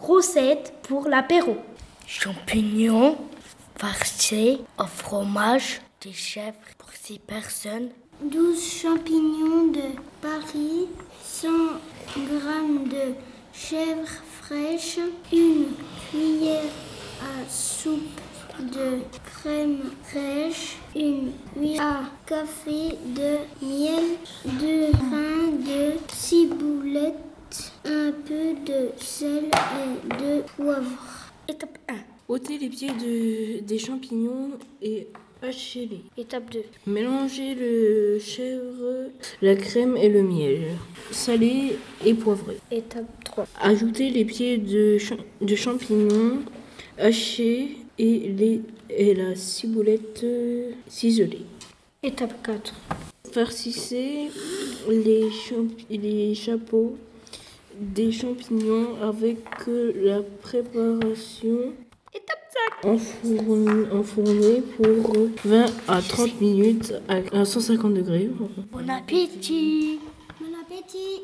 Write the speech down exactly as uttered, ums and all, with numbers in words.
Recette pour l'apéro. Champignons farcis au fromage de chèvre pour six personnes. douze champignons de Paris, cent grammes de chèvre fraîche, une cuillère à soupe de crème fraîche, une cuillère à café de miel, deux grains de ciboulette, un peu de sel et de poivre. Étape un. Ôtez les pieds de, des champignons et hachez-les. Étape deux. Mélangez le chèvre, la crème et le miel. Salez et poivrez. Étape trois. Ajoutez les pieds de, cha- de champignons hachés et, les, et la ciboulette ciselée. Étape quatre. Farcissez les, champ- les chapeaux des champignons avec la préparation. Étape cinq. Enfourner, enfourner pour vingt à trente minutes à cent cinquante degrés. Bon appétit. Bon appétit!